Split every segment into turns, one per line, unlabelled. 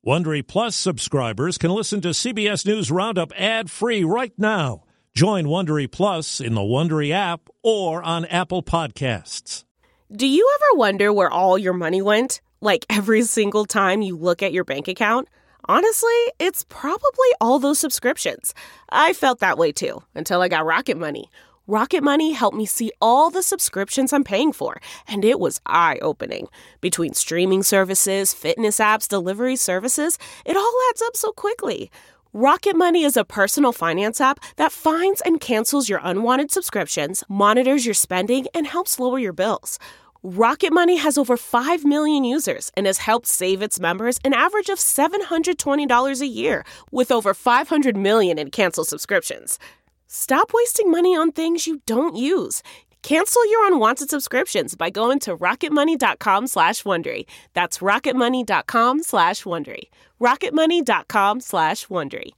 Wondery Plus subscribers can listen to CBS News Roundup ad-free right now. Join Wondery Plus in the Wondery app or on Apple Podcasts.
Do you ever wonder where all your money went? Like every single time you look at your bank account? Honestly, it's probably all those subscriptions. I felt that way too, until I got Rocket Money. Rocket Money helped me see all the subscriptions I'm paying for, and it was eye-opening. Between streaming services, fitness apps, delivery services, it all adds up so quickly. Rocket Money is a personal finance app that finds and cancels your unwanted subscriptions, monitors your spending, and helps lower your bills. Rocket Money has over 5 million users and has helped save its members an average of $720 a year, with over 500 million in canceled subscriptions. Stop wasting money on things you don't use. Cancel your unwanted subscriptions by going to rocketmoney.com/Wondery. That's rocketmoney.com/Wondery. rocketmoney.com/Wondery.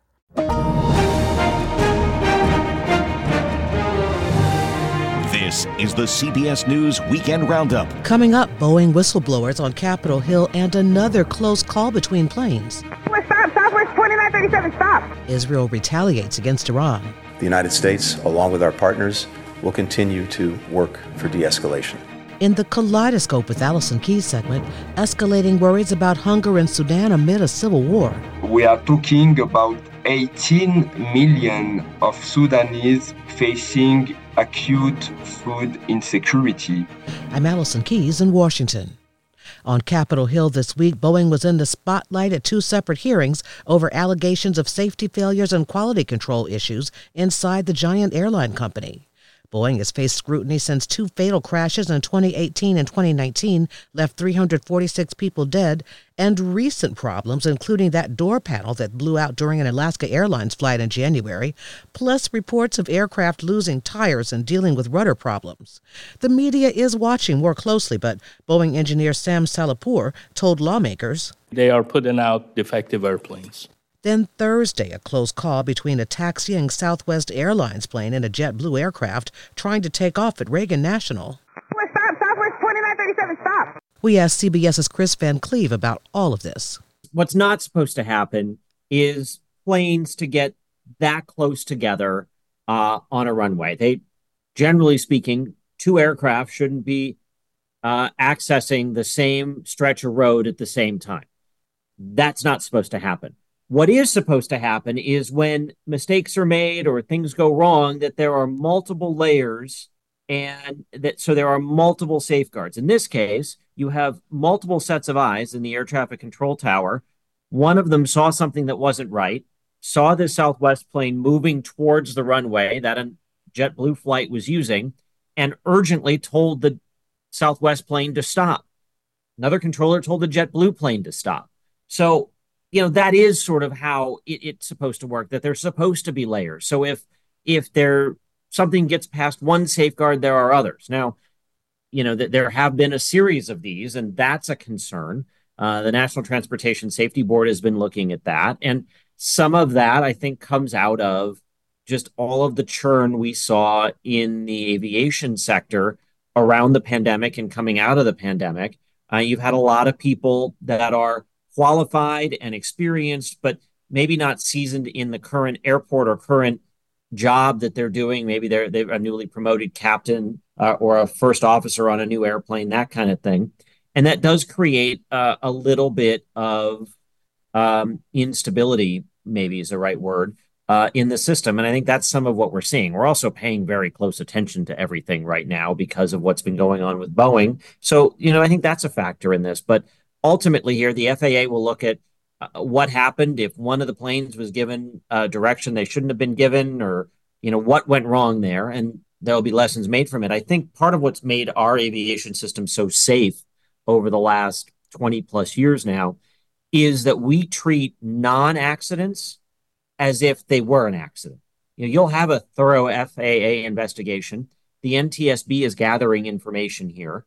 This is the CBS News Weekend Roundup.
Coming up, Boeing whistleblowers on Capitol Hill and another close call between planes.
Stop, Southwest 2937, stop.
Israel retaliates against Iran.
The United States, along with our partners, will continue to work for de-escalation.
In the Kaleidoscope with Allison Keyes segment, escalating worries about hunger in Sudan amid a civil war.
We are talking about 18 million of Sudanese facing acute food insecurity.
I'm Allison Keyes in Washington. On Capitol Hill this week, Boeing was in the spotlight at two separate hearings over allegations of safety failures and quality control issues inside the giant airline company. Boeing has faced scrutiny since two fatal crashes in 2018 and 2019 left 346 people dead, and recent problems, including that door panel that blew out during an Alaska Airlines flight in January, plus reports of aircraft losing tires and dealing with rudder problems. The media is watching more closely, but Boeing engineer Sam Salehpour told lawmakers,
"They are putting out defective airplanes."
Then Thursday, a close call between a taxiing Southwest Airlines plane and a JetBlue aircraft trying to take off at Reagan National.
Stop, Southwest 2937, stop.
We asked CBS's Chris Van Cleve about all of this.
What's not supposed to happen is planes to get that close together on a runway. They, generally speaking, two aircraft shouldn't be accessing the same stretch of road at the same time. That's not supposed to happen. What is supposed to happen is when mistakes are made or things go wrong, that there are multiple layers and that so there are multiple safeguards. In this case, you have multiple sets of eyes in the air traffic control tower. One of them saw something that wasn't right, saw the Southwest plane moving towards the runway that a JetBlue flight was using, and urgently told the Southwest plane to stop. Another controller told the JetBlue plane to stop. So that is sort of how it's supposed to work, that there's supposed to be layers. So if something gets past one safeguard, there are others. Now, that there have been a series of these, and that's a concern. The National Transportation Safety Board has been looking at that. And some of that, I think, comes out of just all of the churn we saw in the aviation sector around the pandemic and coming out of the pandemic. You've had a lot of people that are qualified and experienced, but maybe not seasoned in the current airport or current job that they're doing. Maybe they're a newly promoted captain or a first officer on a new airplane, that kind of thing. And that does create a little bit of instability, maybe is the right word, in the system. And I think that's some of what we're seeing. We're also paying very close attention to everything right now because of what's been going on with Boeing. So, I think that's a factor in this. But ultimately here, the FAA will look at what happened if one of the planes was given direction they shouldn't have been given, or, what went wrong there. And there'll be lessons made from it. I think part of what's made our aviation system so safe over the last 20 plus years now is that we treat non-accidents as if they were an accident. You'll have a thorough FAA investigation. The NTSB is gathering information here.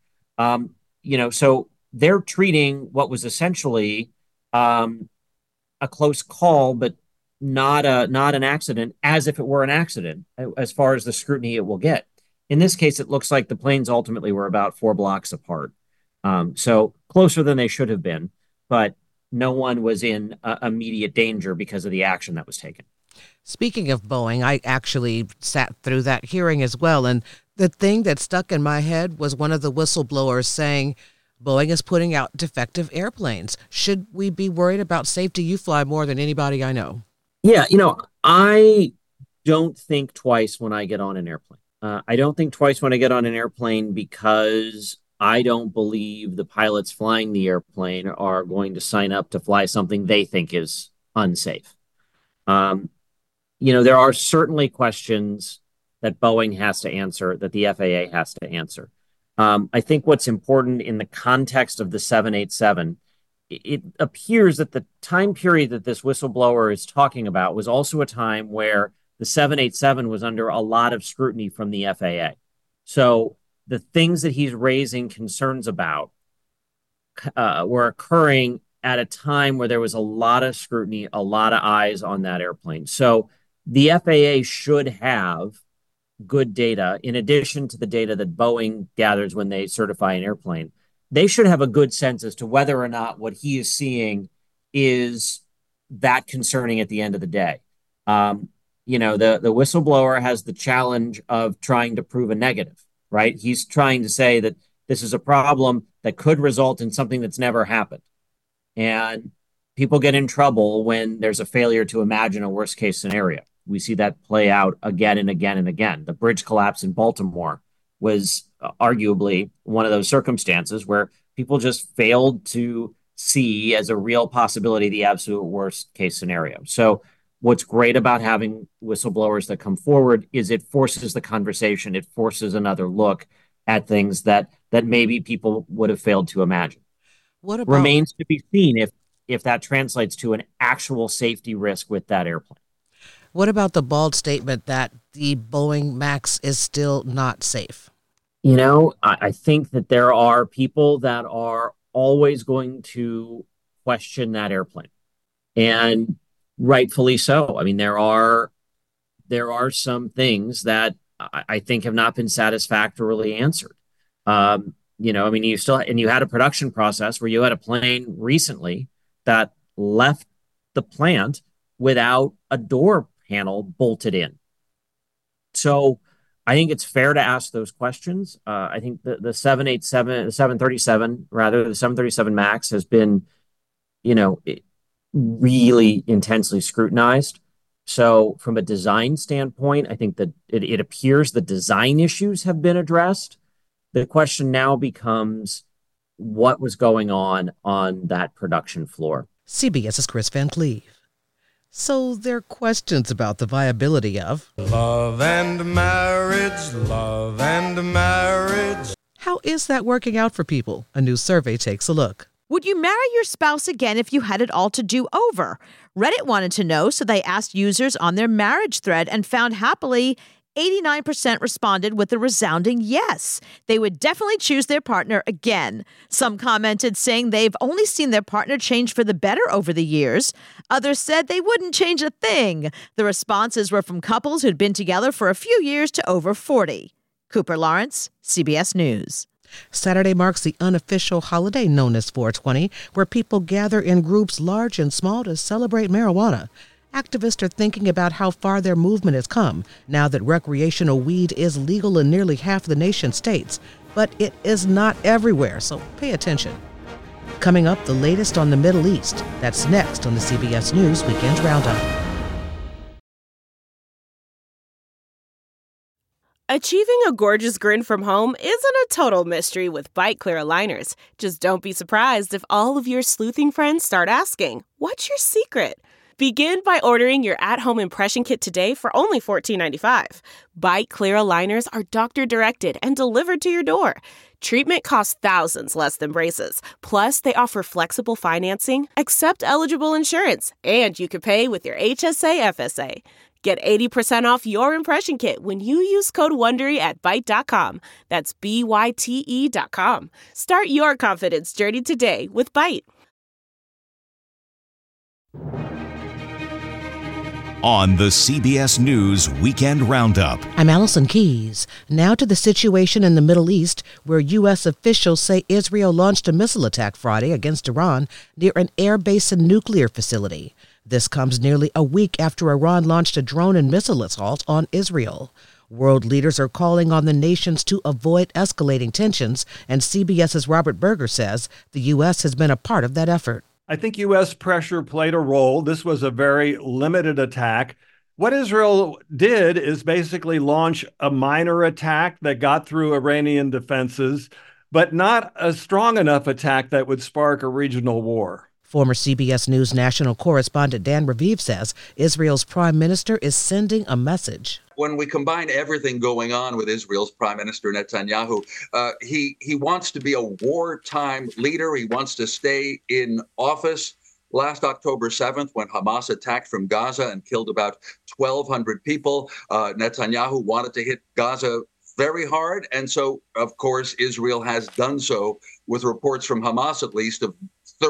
So they're treating what was essentially a close call, but not an accident, as if it were an accident, as far as the scrutiny it will get. In this case, it looks like the planes ultimately were about 4 blocks apart. So closer than they should have been. But no one was in immediate danger because of the action that was taken.
Speaking of Boeing, I actually sat through that hearing as well. And the thing that stuck in my head was one of the whistleblowers saying, Boeing is putting out defective airplanes. Should we be worried about safety? You fly more than anybody I know.
Yeah, I don't think twice when I get on an airplane. I don't think twice when I get on an airplane because I don't believe the pilots flying the airplane are going to sign up to fly something they think is unsafe. There are certainly questions that Boeing has to answer, that the FAA has to answer. I think what's important in the context of the 787, it appears that the time period that this whistleblower is talking about was also a time where the 787 was under a lot of scrutiny from the FAA. So the things that he's raising concerns about were occurring at a time where there was a lot of scrutiny, a lot of eyes on that airplane. So the FAA should have good data, in addition to the data that Boeing gathers when they certify an airplane. They should have a good sense as to whether or not what he is seeing is that concerning at the end of the day. The whistleblower has the challenge of trying to prove a negative, right? He's trying to say that this is a problem that could result in something that's never happened. And people get in trouble when there's a failure to imagine a worst case scenario. We see that play out again and again and again. The bridge collapse in Baltimore was arguably one of those circumstances where people just failed to see as a real possibility the absolute worst case scenario. So what's great about having whistleblowers that come forward is it forces the conversation. It forces another look at things that maybe people would have failed to imagine.
What about...
Remains to be seen if that translates to an actual safety risk with that airplane.
What about the bald statement that the Boeing MAX is still not safe?
I think that there are people that are always going to question that airplane, and rightfully so. I mean, there are some things that I think have not been satisfactorily answered. You had a production process where you had a plane recently that left the plant without a door panel bolted in. So I think it's fair to ask those questions. I think the 737 MAX has been, really intensely scrutinized. So from a design standpoint, I think that it appears the design issues have been addressed. The question now becomes what was going on that production floor.
CBS's Chris Van Cleve. So there are questions about the viability of
love and marriage, love and marriage.
How is that working out for people? A new survey takes a look.
Would you marry your spouse again if you had it all to do over? Reddit wanted to know, so they asked users on their marriage thread and found happily 89% responded with a resounding yes. They would definitely choose their partner again. Some commented saying they've only seen their partner change for the better over the years. Others said they wouldn't change a thing. The responses were from couples who'd been together for a few years to over 40. Cooper Lawrence, CBS News.
Saturday marks the unofficial holiday known as 420, where people gather in groups large and small to celebrate marijuana. Activists are thinking about how far their movement has come now that recreational weed is legal in nearly half the nation's states. But it is not everywhere, so pay attention. Coming up, the latest on the Middle East. That's next on the CBS News Weekend Roundup.
Achieving a gorgeous grin from home isn't a total mystery with Byte Clear aligners. Just don't be surprised if all of your sleuthing friends start asking, "What's your secret?" Begin by ordering your at-home impression kit today for only $14.95. Byte Clear aligners are doctor-directed and delivered to your door. Treatment costs thousands less than braces. Plus, they offer flexible financing, accept eligible insurance, and you can pay with your HSA FSA. Get 80% off your impression kit when you use code WONDERY at Byte.com. That's BYTE.com. Start your confidence journey today with Byte.
on the CBS News Weekend Roundup.
I'm Allison Keyes. Now to the situation in the Middle East, where U.S. officials say Israel launched a missile attack Friday against Iran near an air base and nuclear facility. This comes nearly a week after Iran launched a drone and missile assault on Israel. World leaders are calling on the nations to avoid escalating tensions, and CBS's Robert Berger says the U.S. has been a part of that effort.
I think U.S. pressure played a role. This was a very limited attack. What Israel did is basically launch a minor attack that got through Iranian defenses, but not a strong enough attack that would spark a regional war.
Former CBS News national correspondent Dan Raviv says Israel's prime minister is sending a message.
When we combine everything going on with Israel's Prime Minister Netanyahu, he wants to be a wartime leader. He wants to stay in office. Last October 7th, when Hamas attacked from Gaza and killed about 1,200 people, Netanyahu wanted to hit Gaza very hard. And so, of course, Israel has done so, with reports from Hamas, at least, of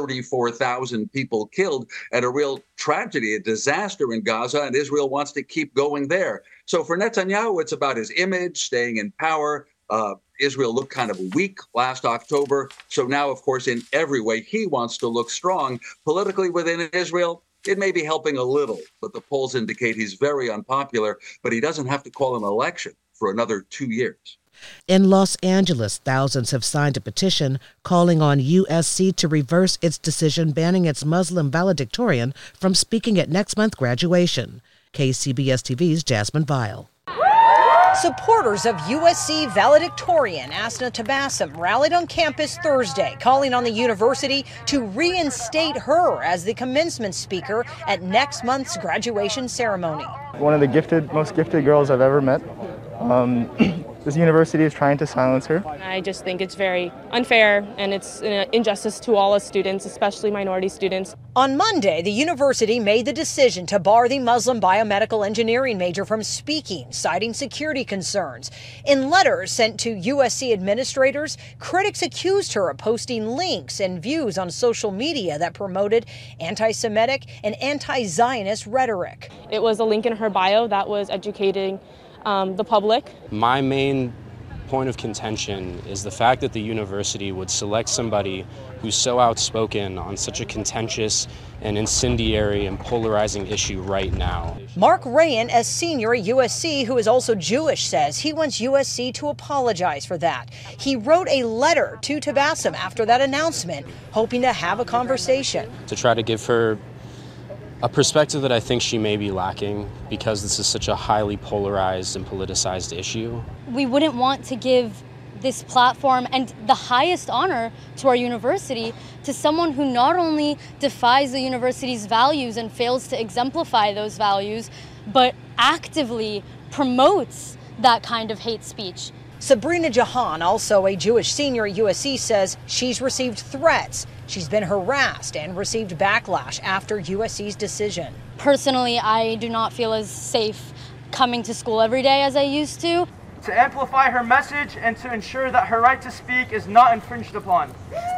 34,000 people killed, and a real tragedy, a disaster in Gaza, and Israel wants to keep going there. So for Netanyahu, it's about his image, staying in power. Israel looked kind of weak last October. So now, of course, in every way, he wants to look strong. Politically within Israel, it may be helping a little, but the polls indicate he's very unpopular, but he doesn't have to call an election for another 2 years.
In Los Angeles, thousands have signed a petition calling on USC to reverse its decision banning its Muslim valedictorian from speaking at next month's graduation. KCBS TV's Jasmine Vile.
Supporters of USC valedictorian Asna Tabassum rallied on campus Thursday, calling on the university to reinstate her as the commencement speaker at next month's graduation ceremony.
One of the most gifted girls I've ever met. This university is trying to silence her.
I just think it's very unfair, and it's an injustice to all us students, especially minority students.
On Monday, the university made the decision to bar the Muslim biomedical engineering major from speaking, citing security concerns. In letters sent to USC administrators, critics accused her of posting links and views on social media that promoted anti-Semitic and anti-Zionist rhetoric.
It was a link in her bio that was educating the public.
My main point of contention is the fact that the university would select somebody who's so outspoken on such a contentious and incendiary and polarizing issue right now.
Mark Rayan, a senior at USC who is also Jewish, says he wants USC to apologize for that. He wrote a letter to Tabassum after that announcement, hoping to have a conversation.
To try to give her a perspective that I think she may be lacking because this is such a highly polarized and politicized issue.
We wouldn't want to give this platform and the highest honor to our university to someone who not only defies the university's values and fails to exemplify those values, but actively promotes that kind of hate speech.
Sabrina Jahan, also a Jewish senior at USC, says she's received threats. She's been harassed and received backlash after USC's decision.
Personally, I do not feel as safe coming to school every day as I used to.
To amplify her message and to ensure that her right to speak is not infringed upon.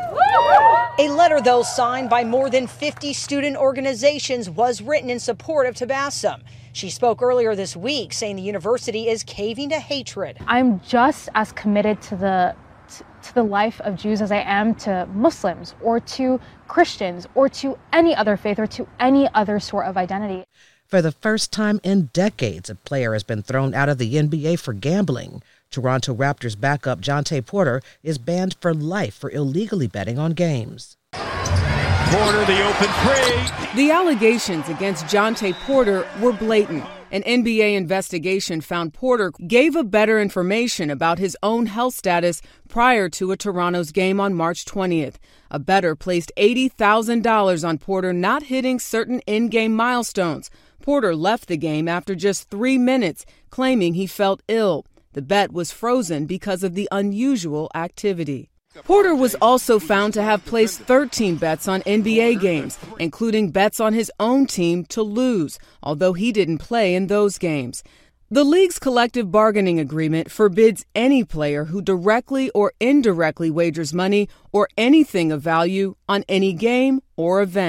A letter, though, signed by more than 50 student organizations was written in support of Tabassum. She spoke earlier this week, saying the university is caving to hatred.
I'm just as committed to the life of Jews as I am to Muslims or to Christians or to any other faith or to any other sort of identity.
For the first time in decades, a player has been thrown out of the NBA for gambling. Toronto Raptors backup Jontay Porter is banned for life for illegally betting on games.
Porter, the open three. The allegations against Jontay Porter were blatant. An NBA investigation found Porter gave a better information about his own health status prior to a Toronto's game on March 20th. A bettor placed $80,000 on Porter not hitting certain in-game milestones. Porter left the game after just 3 minutes, claiming he felt ill. The bet was frozen because of the unusual activity. Porter was also found to have placed 13 bets on NBA games, including bets on his own team to lose, although he didn't play in those games. The league's collective bargaining agreement forbids any player who directly or indirectly wagers money or anything of value on any game or event.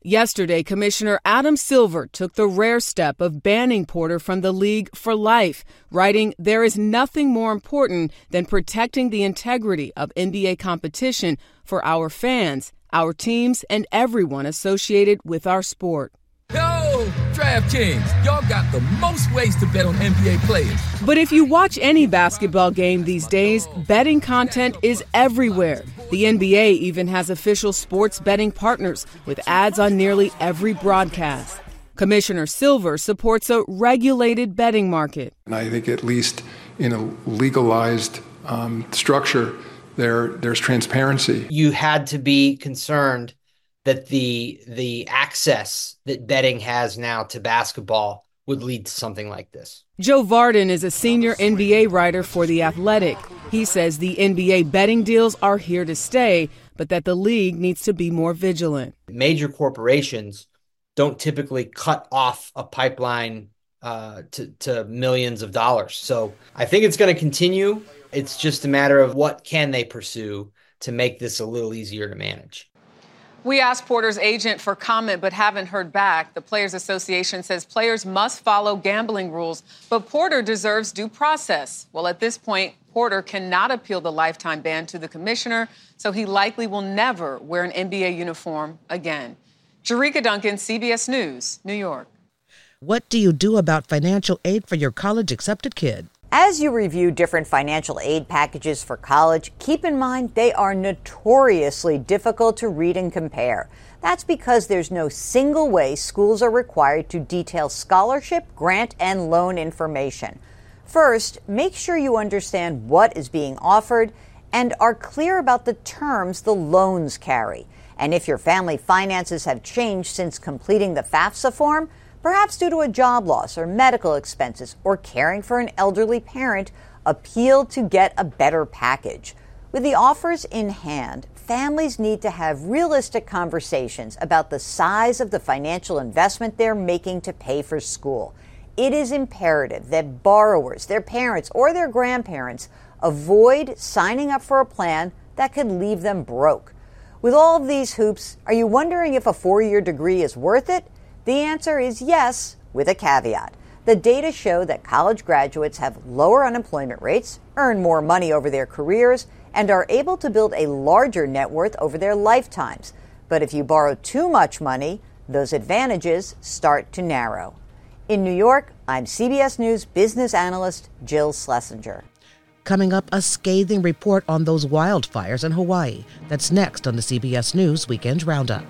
Yesterday, Commissioner Adam Silver took the rare step of banning Porter from the league for life, writing, "There is nothing more important than protecting the integrity of NBA competition for our fans, our teams, and everyone associated with our sport."
Yo, DraftKings, y'all got the most ways to bet on NBA players.
But if you watch any basketball game these days, betting content is everywhere. The NBA even has official sports betting partners with ads on nearly every broadcast. Commissioner Silver supports a regulated betting market.
And I think at least in a legalized structure, there's transparency.
You had to be concerned that the access that betting has now to basketball would lead to something like this.
Joe Vardon is a senior NBA writer for The Athletic. He says the NBA betting deals are here to stay, but that the league needs to be more vigilant.
Major corporations don't typically cut off a pipeline to millions of dollars. So I think it's going to continue. It's just a matter of what can they pursue to make this a little easier to manage.
We asked Porter's agent for comment but haven't heard back. The Players Association says players must follow gambling rules, but Porter deserves due process. Well, at this point, Porter cannot appeal the lifetime ban to the commissioner, so he likely will never wear an NBA uniform again. Jerika Duncan, CBS News, New York.
What do you do about financial aid for your college-accepted kid?
As you review different financial aid packages for college, keep in mind they are notoriously difficult to read and compare. That's because there's no single way schools are required to detail scholarship, grant, and loan information. First, make sure you understand what is being offered and are clear about the terms the loans carry. And if your family finances have changed since completing the FAFSA form, perhaps due to a job loss or medical expenses or caring for an elderly parent, appeal to get a better package. With the offers in hand, families need to have realistic conversations about the size of the financial investment they're making to pay for school. It is imperative that borrowers, their parents, or their grandparents avoid signing up for a plan that could leave them broke. With all of these hoops, are you wondering if a 4-year degree is worth it? The answer is yes, with a caveat. The data show that college graduates have lower unemployment rates, earn more money over their careers, and are able to build a larger net worth over their lifetimes. But if you borrow too much money, those advantages start to narrow. In New York, I'm CBS News business analyst Jill Schlesinger.
Coming up, a scathing report on those wildfires in Hawaii. That's next on the CBS News Weekend Roundup.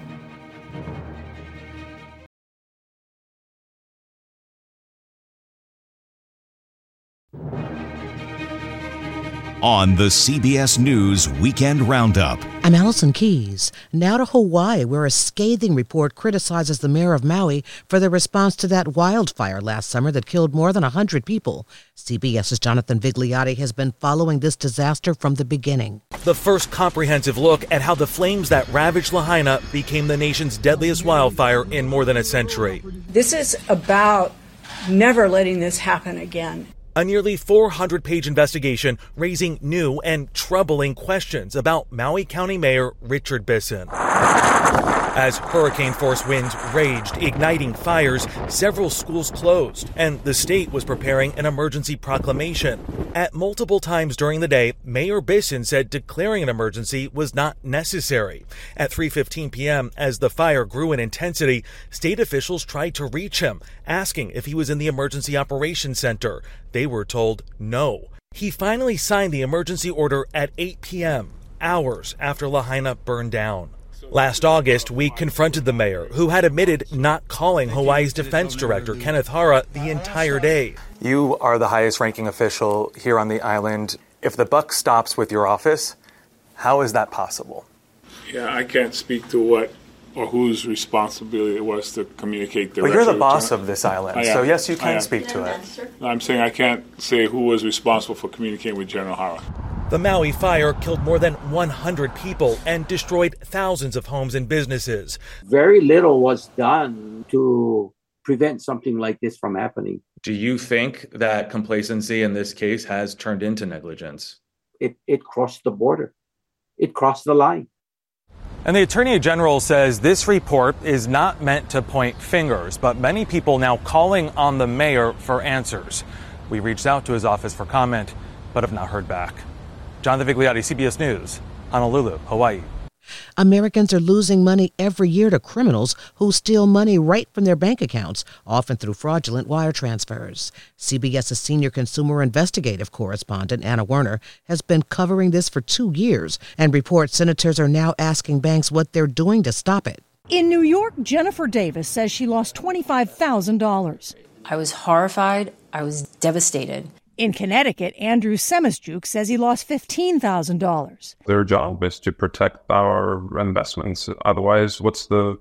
On the CBS News Weekend Roundup.
I'm Allison Keyes. Now to Hawaii, where a scathing report criticizes the mayor of Maui for their response to that wildfire last summer that killed more than 100 people. CBS's Jonathan Vigliotti has been following this disaster from the beginning.
The first comprehensive look at how the flames that ravaged Lahaina became the nation's deadliest wildfire in more than a century.
This is about never letting this happen again.
A nearly 400-page investigation raising new and troubling questions about Maui County Mayor Richard Bisson. As hurricane-force winds raged, igniting fires, several schools closed, and the state was preparing an emergency proclamation. At multiple times during the day, Mayor Bisson said declaring an emergency was not necessary. At 3:15 p.m., as the fire grew in intensity, state officials tried to reach him, asking if he was in the Emergency Operations Center. They were told no. He finally signed the emergency order at 8 p.m., hours after Lahaina burned down. Last August, we confronted the mayor, who had admitted not calling Hawaii's defense director, Kenneth Hara, the entire day.
You are the highest-ranking official here on the island. If the buck stops with your office, how is that possible?
Yeah, I can't speak to what or whose responsibility it was to communicate directly.
But you're the boss of this island, so yes, you can speak to it.
I'm saying I can't say who was responsible for communicating with General Hara.
The Maui fire killed more than 100 people and destroyed thousands of homes and businesses.
Very little was done to prevent something like this from happening.
Do you think that complacency in this case has turned into negligence?
It crossed the border. It crossed the line.
And the Attorney General says this report is not meant to point fingers, but many people now calling on the mayor for answers. We reached out to his office for comment, but have not heard back. Jonathan Vigliotti, CBS News, Honolulu, Hawaii.
Americans are losing money every year to criminals who steal money right from their bank accounts, often through fraudulent wire transfers. CBS's senior consumer investigative correspondent, Anna Werner, has been covering this for 2 years and reports senators are now asking banks what they're doing to stop it.
In New York, Jennifer Davis says she lost $25,000.
I was horrified. I was devastated.
In Connecticut, Andrew Semisjuk says he lost $15,000.
Their job is to protect our investments. Otherwise, what's the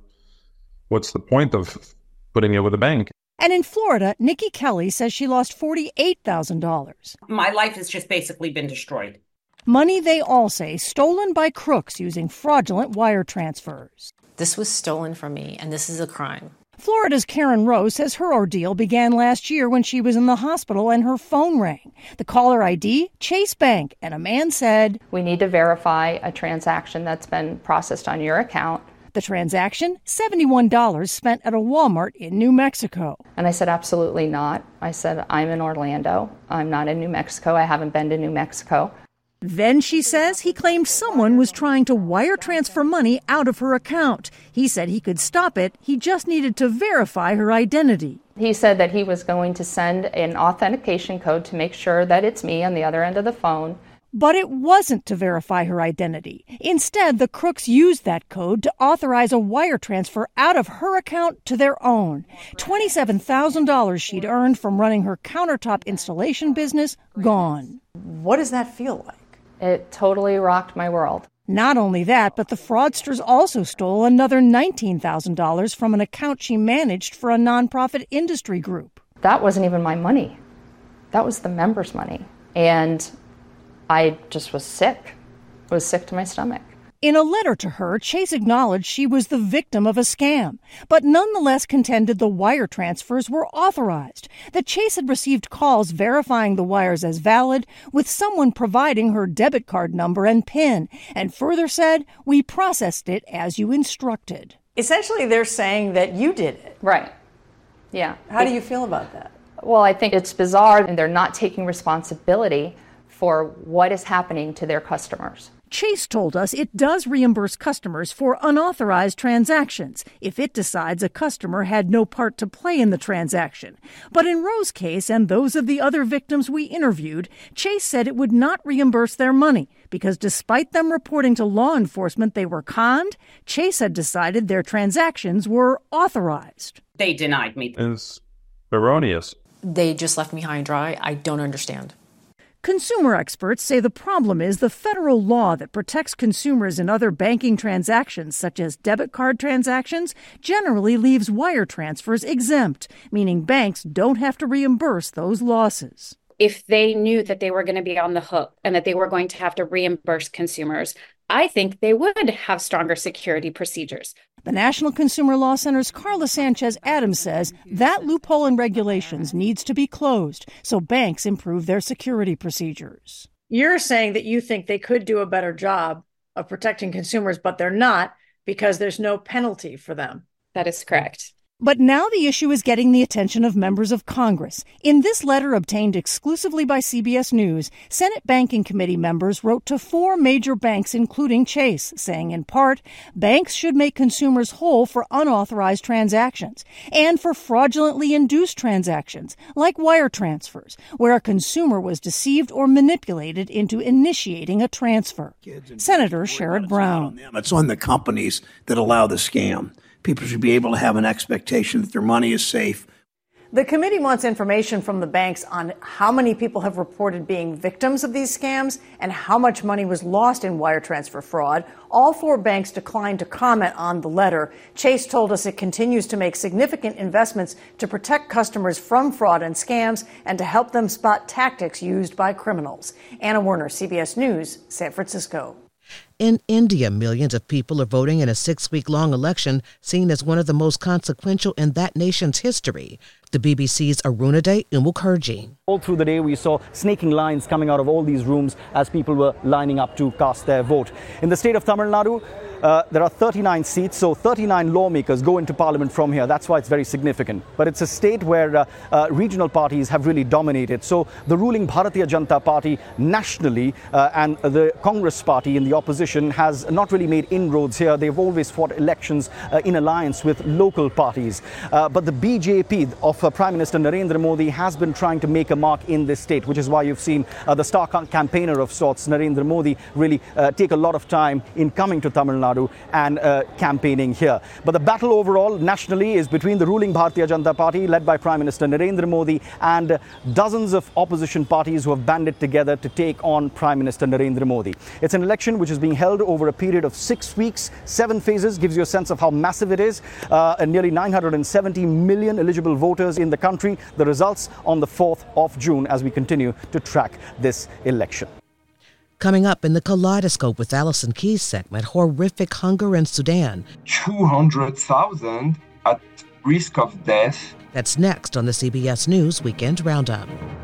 point of putting it with a bank?
And in Florida, Nikki Kelly says she lost $48,000.
My life has just basically been destroyed.
Money, they all say, stolen by crooks using fraudulent wire transfers.
This was stolen from me, and this is a crime.
Florida's Karen Rose says her ordeal began last year when she was in the hospital and her phone rang. The caller ID, Chase Bank, and a man said,
"We need to verify a transaction that's been processed on your account."
The transaction, $71 spent at a Walmart in New Mexico.
And I said, absolutely not. I said, I'm in Orlando. I'm not in New Mexico. I haven't been to New Mexico.
Then, she says, he claimed someone was trying to wire transfer money out of her account. He said he could stop it. He just needed to verify her identity.
He said that he was going to send an authentication code to make sure that it's me on the other end of the phone.
But it wasn't to verify her identity. Instead, the crooks used that code to authorize a wire transfer out of her account to their own. $27,000 she'd earned from running her countertop installation business gone.
What does that feel like?
It totally rocked my world.
Not only that, but the fraudsters also stole another $19,000 from an account she managed for a nonprofit industry group.
That wasn't even my money. That was the members' money. And I just was sick. I was sick to my stomach.
In a letter to her, Chase acknowledged she was the victim of a scam, but nonetheless contended the wire transfers were authorized, that Chase had received calls verifying the wires as valid, with someone providing her debit card number and PIN, and further said, "We processed it as you instructed."
Essentially, they're saying that you did it.
Right. Yeah.
How do you feel about that?
Well, I think it's bizarre, and they're not taking responsibility for what is happening to their customers.
Chase told us it does reimburse customers for unauthorized transactions if it decides a customer had no part to play in the transaction. But in Rose's case and those of the other victims we interviewed, Chase said it would not reimburse their money because despite them reporting to law enforcement they were conned, Chase had decided their transactions were authorized.
They denied me.
It's erroneous.
They just left me high and dry. I don't understand.
Consumer experts say the problem is the federal law that protects consumers in other banking transactions, such as debit card transactions, generally leaves wire transfers exempt, meaning banks don't have to reimburse those losses.
If they knew that they were going to be on the hook and that they were going to have to reimburse consumers, I think they would have stronger security procedures.
The National Consumer Law Center's Carla Sanchez-Adams says that loophole in regulations needs to be closed so banks improve their security procedures.
You're saying that you think they could do a better job of protecting consumers, but they're not because there's no penalty for them.
That is correct.
But now the issue is getting the attention of members of Congress. In this letter obtained exclusively by CBS News, Senate Banking Committee members wrote to 4 major banks, including Chase, saying in part, banks should make consumers whole for unauthorized transactions and for fraudulently induced transactions, like wire transfers, where a consumer was deceived or manipulated into initiating a transfer. Senator Sherrod Brown.
It's on the companies that allow the scam. People should be able to have an expectation that their money is safe.
The committee wants information from the banks on how many people have reported being victims of these scams and how much money was lost in wire transfer fraud. All 4 banks declined to comment on the letter. Chase told us it continues to make significant investments to protect customers from fraud and scams and to help them spot tactics used by criminals. Anna Werner, CBS News, San Francisco.
In India, millions of people are voting in a 6-week-long election seen as one of the most consequential in that nation's history. The BBC's Arunade Mukherjee.
All through the day, we saw snaking lines coming out of all these rooms as people were lining up to cast their vote. In the state of Tamil Nadu, there are 39 seats, so 39 lawmakers go into parliament from here. That's why it's very significant. But it's a state where regional parties have really dominated. So the ruling Bharatiya Janata Party nationally and the Congress Party in the opposition has not really made inroads here. They've always fought elections in alliance with local parties. But the BJP of Prime Minister Narendra Modi has been trying to make a mark in this state, which is why you've seen the star campaigner of sorts, Narendra Modi, really take a lot of time in coming to Tamil Nadu and campaigning here. But the battle overall nationally is between the ruling Bharatiya Janata Party led by Prime Minister Narendra Modi and dozens of opposition parties who have banded together to take on Prime Minister Narendra Modi. It's an election which is being held over a period of 6 weeks, 7 phases, gives you a sense of how massive it is. And nearly 970 million eligible voters in the country. The results on the 4th of June as we continue to track this election.
Coming up in the Kaleidoscope with Allison Keyes segment, horrific hunger in Sudan.
200,000 at risk of death.
That's next on the CBS News Weekend Roundup.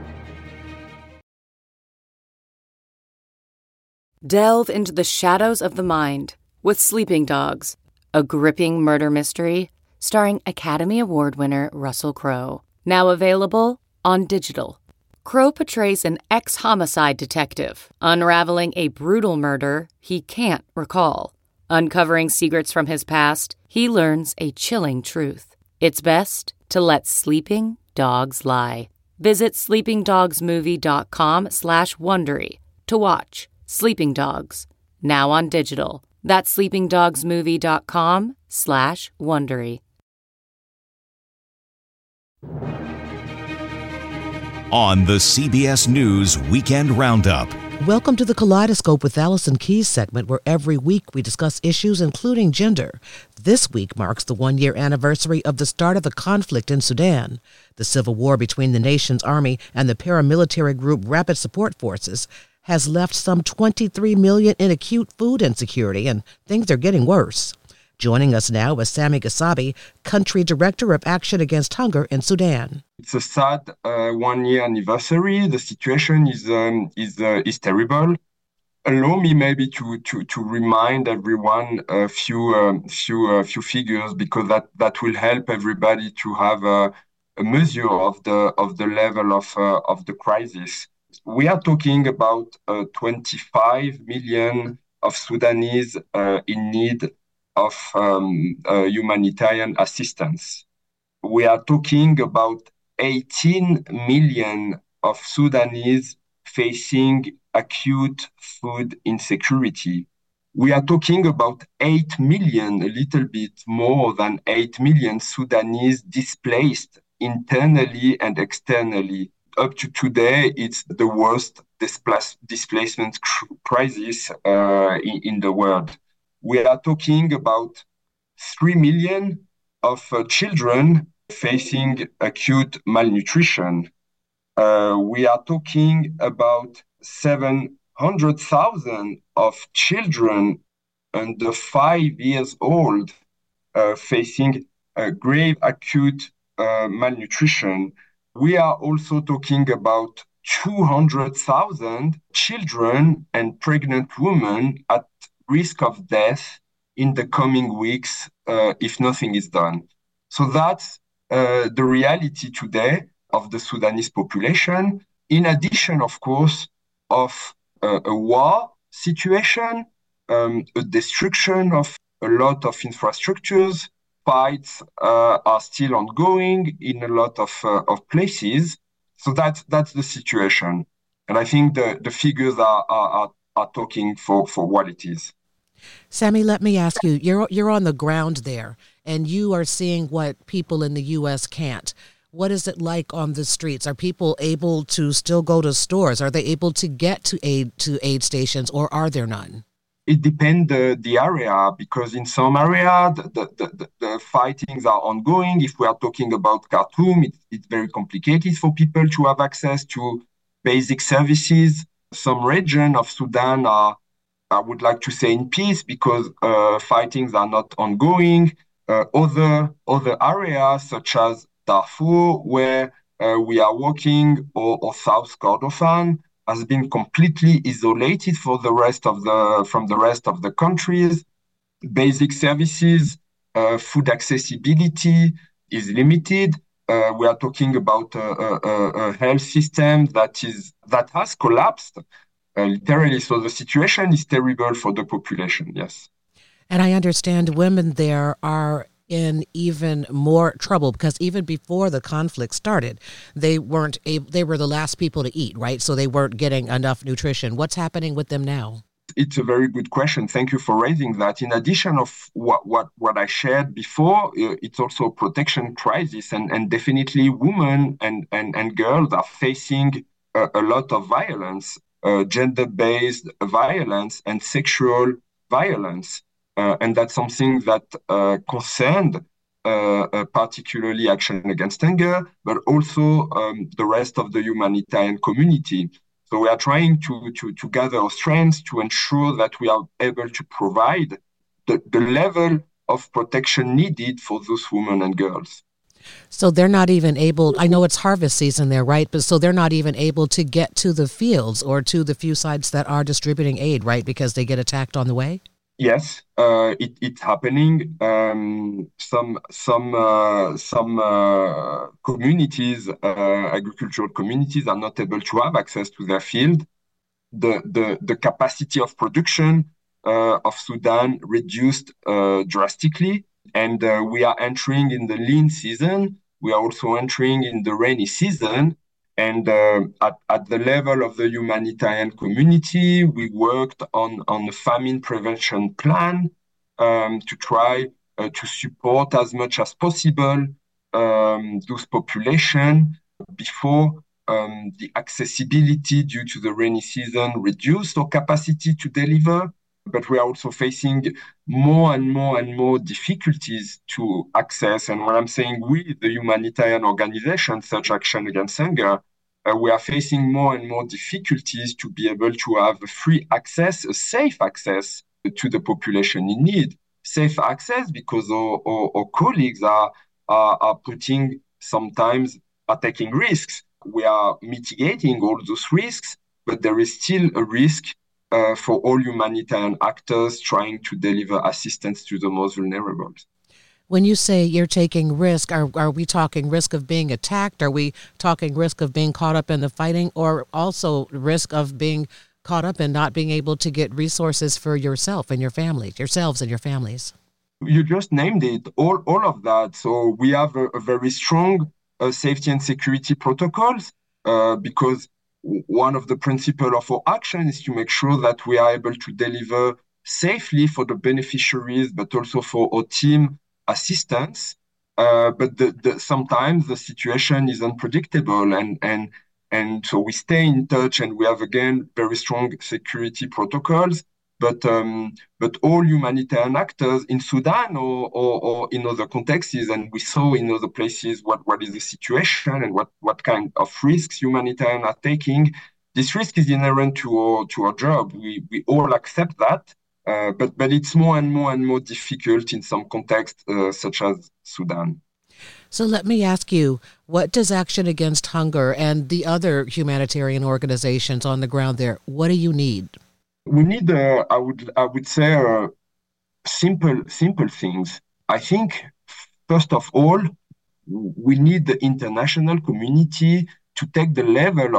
Delve into the shadows of the mind with Sleeping Dogs, a gripping murder mystery starring Academy Award winner Russell Crowe. Now available on digital. Crowe portrays an ex-homicide detective unraveling a brutal murder he can't recall. Uncovering secrets from his past, he learns a chilling truth. It's best to let sleeping dogs lie. Visit sleepingdogsmovie.com/Wondery to watch Sleeping Dogs, now on digital. That's sleepingdogsmovie.com/Wondery.
On the CBS News Weekend Roundup.
Welcome to the Kaleidoscope with Allison Keyes segment, where every week we discuss issues including gender. This week marks the 1-year anniversary of the start of the conflict in Sudan. The civil war between the nation's army and the paramilitary group Rapid Support Forces has left some 23 million in acute food insecurity, and things are getting worse. Joining us now is Sami Gasabi, Country Director of Action Against Hunger in Sudan.
It's a sad 1-year anniversary. The situation is terrible. Allow me maybe to remind everyone a few figures, because that will help everybody to have a measure of the level of the crisis. We are talking about 25 million of Sudanese in need of humanitarian assistance. We are talking about 18 million of Sudanese facing acute food insecurity. We are talking about 8 million, a little bit more than 8 million Sudanese displaced internally and externally. Up to today, it's the worst displacement crisis in the world. We are talking about 3 million of children facing acute malnutrition. We are talking about 700,000 of children under 5 years old facing grave acute malnutrition. We are also talking about 200,000 children and pregnant women at risk of death in the coming weeks if nothing is done. So that's the reality today of the Sudanese population, in addition, of course, of a war situation, a destruction of a lot of infrastructures. Fights are still ongoing in a lot of places. So that's the situation. And I think the figures are talking for what it is.
Sami, let me ask you, you're on the ground there, and you are seeing what people in the U.S. can't. What is it like on the streets? Are people able to still go to stores? Are they able to get to aid stations, or are there none?
It depends the area, because in some area the fightings are ongoing. If we are talking about Khartoum, it's very complicated for people to have access to basic services. Some regions of Sudan are I would like to say in peace, because fightings are not ongoing. Other areas such as Darfur, where we are working, or South Kordofan, has been completely isolated from the rest of the countries. Basic services, food accessibility is limited. We are talking about a health system that has collapsed literally. So the situation is terrible for the population. Yes.
And I understand women there are in even more trouble, because even before the conflict started, they were the last people to eat, right? So they weren't getting enough nutrition. What's happening with them now?
It's a very good question. Thank you for raising that. In addition of what I shared before, it's also a protection crisis, and definitely women and girls are facing a lot of violence, gender-based violence and sexual violence. And that's something that concerned particularly Action Against Hunger, but also the rest of the humanitarian community. So we are trying to gather our strengths to ensure that we are able to provide the level of protection needed for those women and girls.
So they're not even able, I know it's harvest season there, right? But so they're not even able to get to the fields or to the few sites that are distributing aid, right? Because they get attacked on the way?
Yes, it's happening. Some communities, agricultural communities, are not able to have access to their field. The capacity of production of Sudan reduced drastically, and we are entering in the lean season. We are also entering in the rainy season. And at the level of the humanitarian community, we worked on a famine prevention plan to try to support as much as possible those populations before the accessibility due to the rainy season reduced our capacity to deliver. But we are also facing more and more difficulties to access. And when I'm saying we, the humanitarian organizations such Action Against Hunger, we are facing more and more difficulties to be able to have a free access, a safe access to the population in need. Safe access because our colleagues are taking risks. We are mitigating all those risks, but there is still a risk for all humanitarian actors trying to deliver assistance to the most vulnerable.
When you say you're taking risk, are we talking risk of being attacked? Are we talking risk of being caught up in the fighting, or also risk of being caught up in not being able to get resources for yourself and your family, yourselves and your families?
You just named it, all of that. So we have a very strong safety and security protocols because one of the principles of our action is to make sure that we are able to deliver safely for the beneficiaries, but also for our team assistance. But sometimes the situation is unpredictable, and so we stay in touch, and we have again very strong security protocols. But all humanitarian actors in Sudan or in other contexts, and we saw in other places what is the situation and what kind of risks humanitarian are taking. This risk is inherent to our job. We all accept that, but it's more and more difficult in some contexts, such as Sudan.
So let me ask you, what does Action Against Hunger and the other humanitarian organizations on the ground there, what do you need?
We need, I would say, simple things. I think, first of all, we need the international community to take the level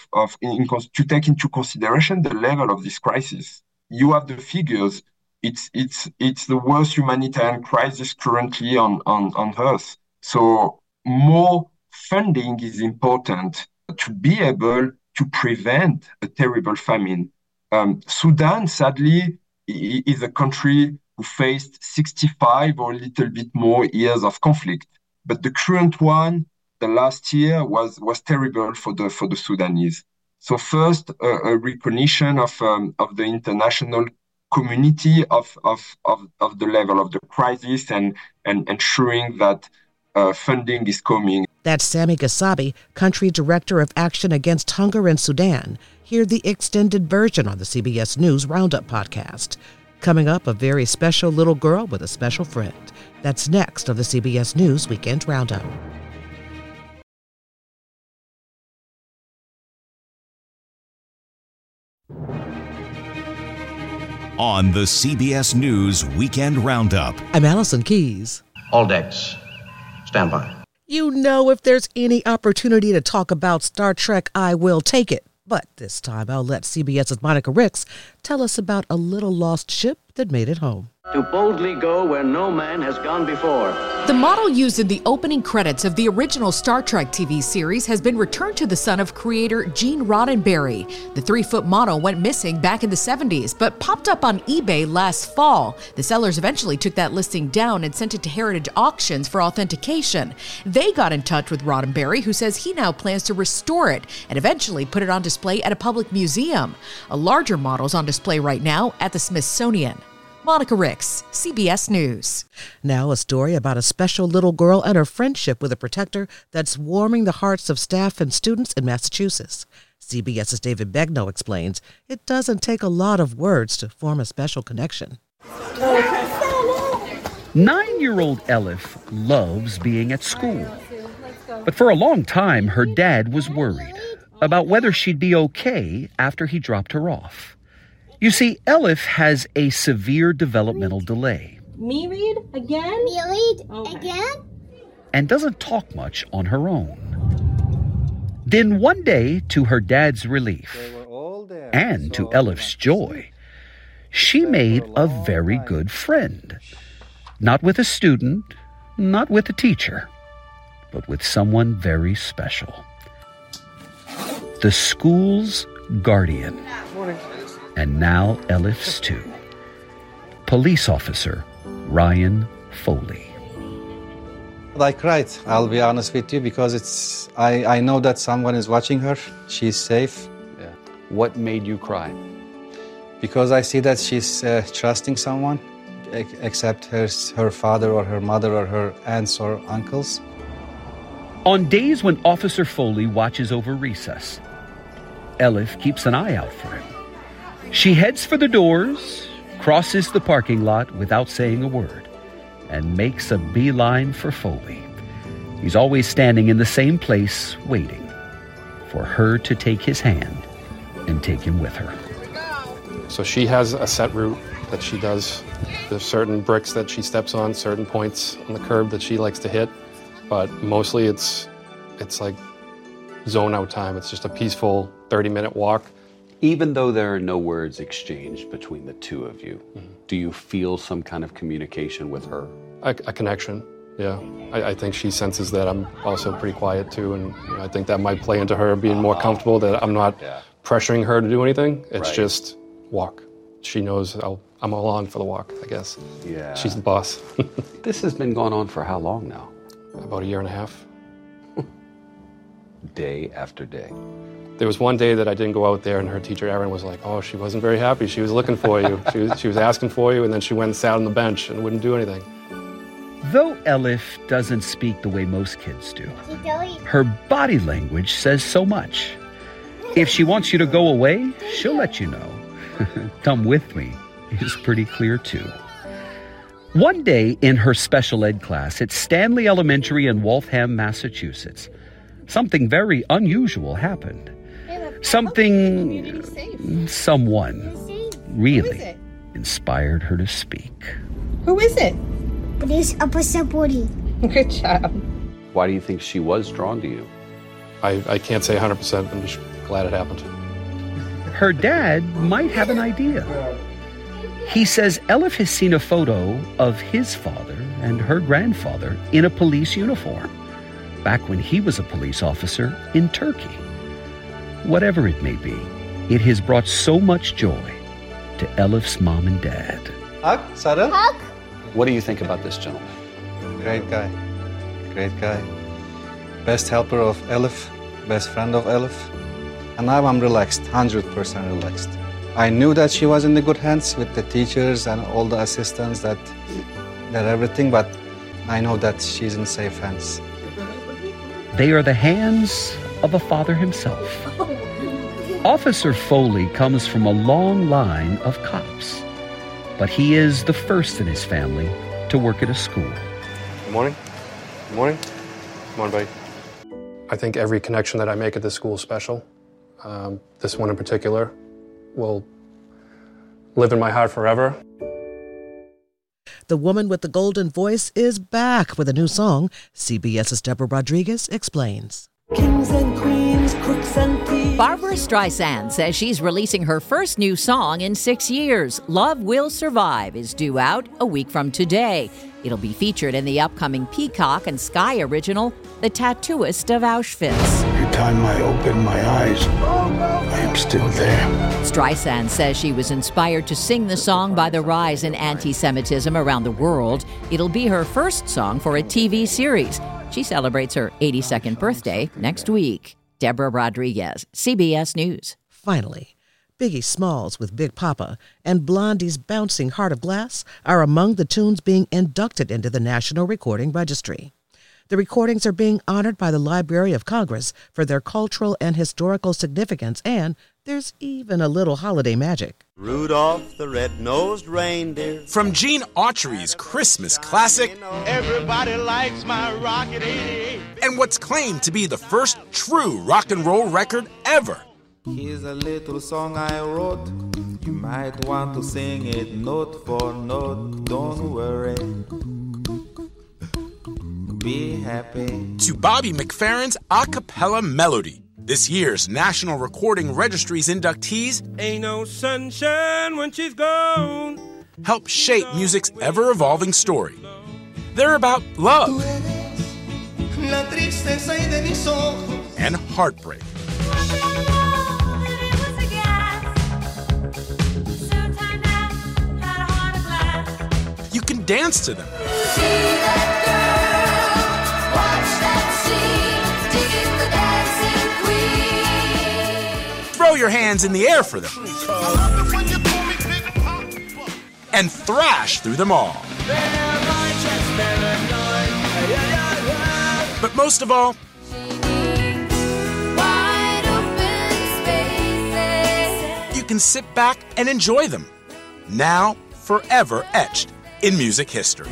to take into consideration the level of this crisis. You have the figures. It's the worst humanitarian crisis currently on Earth. So more funding is important to be able to prevent a terrible famine. Sudan, sadly, is a country who faced 65 or a little bit more years of conflict. But the current one, the last year, was terrible for the Sudanese. So first, a recognition of the international community of the level of the crisis and ensuring that funding is coming.
That's Sami Gasabi, Country Director of Action Against Hunger in Sudan. Hear the extended version on the CBS News Roundup podcast. Coming up, a very special little girl with a special friend. That's next on the CBS News Weekend Roundup.
On the CBS News Weekend Roundup.
I'm Allison Keyes.
All decks, stand by.
You know, if there's any opportunity to talk about Star Trek, I will take it. But this time I'll let CBS's Monica Ricks tell us about a little lost ship that made it home.
To boldly go where no man has gone before.
The model used in the opening credits of the original Star Trek TV series has been returned to the son of creator Gene Roddenberry. The 3-foot model went missing back in the 70s, but popped up on eBay last fall. The sellers eventually took that listing down and sent it to Heritage Auctions for authentication. They got in touch with Roddenberry, who says he now plans to restore it and eventually put it on display at a public museum. A larger model's on display right now at the Smithsonian. Monica Ricks, CBS News.
Now a story about a special little girl and her friendship with a protector that's warming the hearts of staff and students in Massachusetts. CBS's David Begnaud explains it doesn't take a lot of words to form a special connection.
9-year-old Elif loves being at school. But for a long time, her dad was worried about whether she'd be okay after he dropped her off. You see, Elif has a severe developmental delay.
Me read again?
Me read again?
And doesn't talk much on her own. Then one day, to her dad's relief, and to Elif's joy, she made a very good friend. Not with a student, not with a teacher, but with someone very special. The school's guardian. And now Elif's too. Police officer Ryan Foley.
I cried, I'll be honest with you, because I know that someone is watching her. She's safe.
Yeah. What made you cry?
Because I see that she's trusting someone, except her father or her mother or her aunts or uncles.
On days when Officer Foley watches over recess, Elif keeps an eye out for him. She heads for the doors, crosses the parking lot without saying a word, and makes a beeline for Foley. He's always standing in the same place, waiting for her to take his hand and take him with her.
So she has a set route that she does. There's certain bricks that she steps on, certain points on the curb that she likes to hit, but mostly it's like zone out time. It's just a peaceful 30-minute walk.
Even though there are no words exchanged between the two of you, do you feel some kind of communication with her?
A connection, yeah. I think she senses that I'm also pretty quiet too, and I think that might play into her being more comfortable, that I'm not pressuring her to do anything. It's just walk. She knows I'm along for the walk, I guess.
Yeah.
She's the boss.
This has been going on for how long now?
About 1.5 years.
Day after day.
There was one day that I didn't go out there, and her teacher, Erin, was like, oh, she wasn't very happy. She was looking for you. She was asking for you, and then she went and sat on the bench and wouldn't do anything.
Though Elif doesn't speak the way most kids do, her body language says so much. If she wants you to go away, she'll let you know. Come with me is pretty clear, too. One day in her special ed class at Stanley Elementary in Waltham, Massachusetts, something very unusual happened. Someone really inspired her to speak.
Who is it?
It is Officer Woody.
Good job.
Why do you think she was drawn to you?
I can't say 100%. I'm just glad it happened.
Her dad might have an idea. He says Elif has seen a photo of his father and her grandfather in a police uniform, back when he was a police officer in Turkey. Whatever it may be, it has brought so much joy to Elif's mom and dad.
Hug, Sarah?
Hug.
What do you think about this gentleman?
Great guy. Great guy. Best helper of Elif, best friend of Elif. And now I'm relaxed, 100% relaxed. I knew that she was in the good hands with the teachers and all the assistants, that everything, but I know that she's in safe hands.
They are the hands of a father himself. Officer Foley comes from a long line of cops, but he is the first in his family to work at a school.
Good morning. Good morning. Come on, buddy. I think every connection that I make at this school is special. This one in particular will live in my heart forever.
The woman with the golden voice is back with a new song. CBS's Deborah Rodriguez explains.
Kings and queens, crooks and thieves. Barbra Streisand says she's releasing her first new song in 6 years. Love Will Survive is due out a week from today. It'll be featured in the upcoming Peacock and Sky original, The Tattooist of Auschwitz.
Every time I open my eyes, I am still there.
Streisand says she was inspired to sing the song by the rise in anti-Semitism around the world. It'll be her first song for a TV series. She celebrates her 82nd birthday next week. Deborah Rodriguez, CBS News.
Finally, Biggie Smalls with Big Papa and Blondie's Bouncing Heart of Glass are among the tunes being inducted into the National Recording Registry. The recordings are being honored by the Library of Congress for their cultural and historical significance, and there's even a little holiday magic.
Rudolph the red-nosed reindeer.
From Gene Autry's Christmas classic,
Everybody likes my Rocket 88.
And what's claimed to be the first true rock and roll record ever.
Here's a little song I wrote. You might want to sing it note for note. Don't worry. Be happy.
To Bobby McFerrin's a cappella melody. This year's National Recording Registry's inductees
Ain't no sunshine when she's gone.
help shape music's ever-evolving story. They're about love and heartbreak. You can dance to them. Throw your hands in the air for them. And thrash through them all. But most of all, you can sit back and enjoy them. Now, forever etched in music history.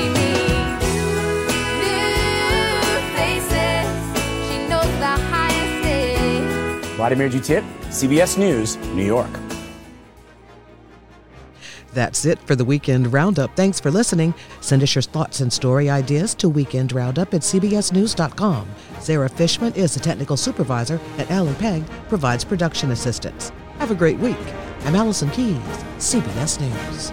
Vladimir Jutit, CBS News, New York.
That's it for the Weekend Roundup. Thanks for listening. Send us your thoughts and story ideas to weekendroundup@cbsnews.com. Sarah Fishman is the technical supervisor, and Alan Pegg provides production assistance. Have a great week. I'm Allison Keys, CBS News.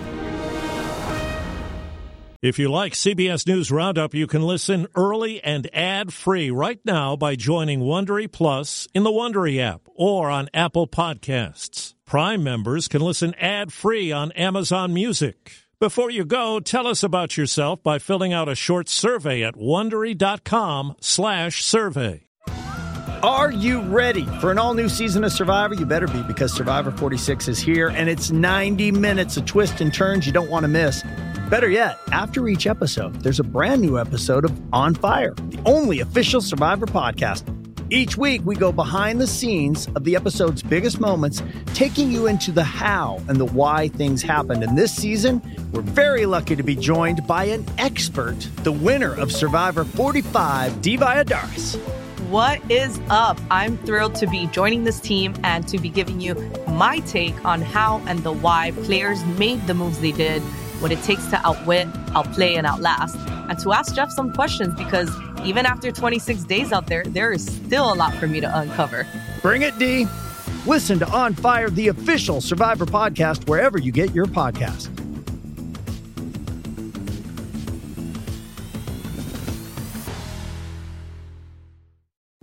If you like CBS News Roundup, you can listen early and ad-free right now by joining Wondery Plus in the Wondery app or on Apple Podcasts. Prime members can listen ad-free on Amazon Music. Before you go, tell us about yourself by filling out a short survey at Wondery.com/survey.
Are you ready for an all-new season of Survivor? You better be, because Survivor 46 is here, and it's 90 minutes of twists and turns you don't want to miss. Better yet, after each episode, there's a brand new episode of On Fire, the only official Survivor podcast. Each week, we go behind the scenes of the episode's biggest moments, taking you into the how and the why things happened. And this season, we're very lucky to be joined by an expert, the winner of Survivor 45, Dee Valladares.
What is up? I'm thrilled to be joining this team and to be giving you my take on how and the why players made the moves they did, what it takes to outwit, outplay, and outlast, and to ask Jeff some questions, because even after 26 days out there, there is still a lot for me to uncover.
Bring it, D. Listen to On Fire, the official Survivor podcast, wherever you get your podcasts.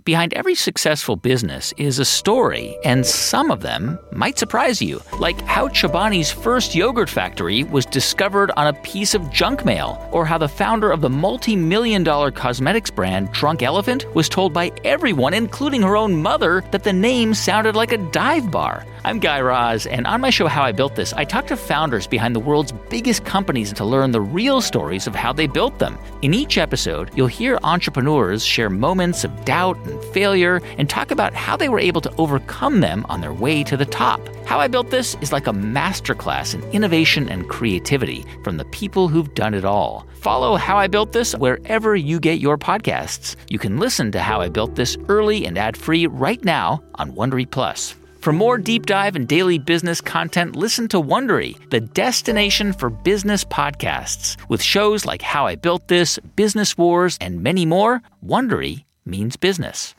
behind every successful business is a story, and some of them might surprise you, like how Chobani's first yogurt factory was discovered on a piece of junk mail, or how the founder of the multi-million-dollar cosmetics brand Drunk Elephant was told by everyone, including her own mother, that the name sounded like a dive bar. I'm Guy Raz, and on my show How I Built This, I talk to founders behind the world's biggest companies to learn the real stories of how they built them. In each episode, you'll hear entrepreneurs share moments of doubt and failure and talk about how they were able to overcome them on their way to the top. How I Built This is like a masterclass in innovation and creativity from the people who've done it all. Follow How I Built This wherever you get your podcasts. You can listen to How I Built This early and ad-free right now on Wondery Plus. For more deep dive and daily business content, listen to Wondery, the destination for business podcasts. With shows like How I Built This, Business Wars, and many more, Wondery means business.